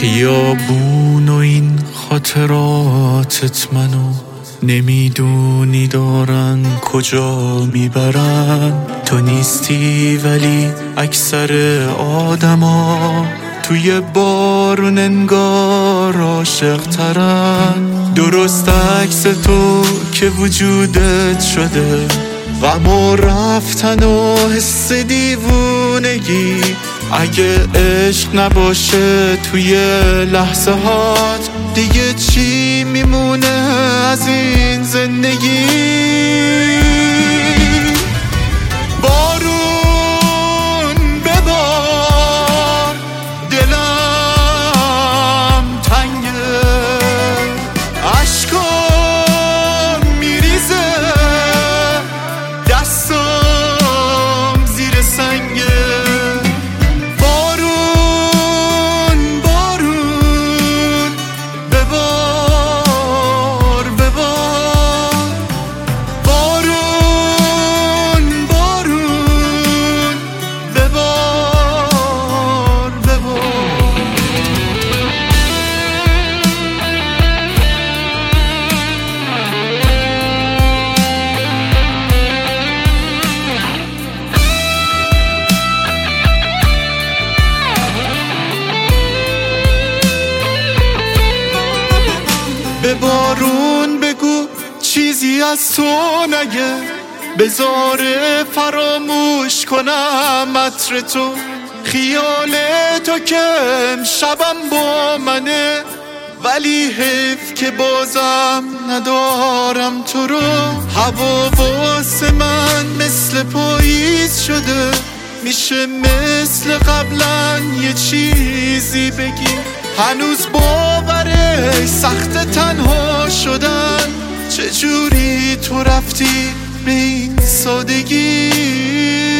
خیابون و این خاطراتت منو نمیدونی دارن کجا میبرن. تو نیستی ولی اکثر آدما توی بارون انگار عاشق ترن. درست عکس تو که وجودت شده غم و رفتن و حس دیوونگی. اگه عشق نباشه توی لحظه هات دیگه چی میمونه از این زندگی؟ بارون ببار دلم تنگه، اشکام میریزه دستم زیر سنگه. به بارون بگو چیزی از تو نگه، بذار فراموش کنم عطر تو. خیال تو که امشبم با منه، ولی حیف که بازم ندارم تو رو. هوا واسه من مثل پاییز شده، میشه مثل قبلا یه چیزی بگی. هنوز باورش سخت تنها شدن، چجوری تو رفتی به این سادگی؟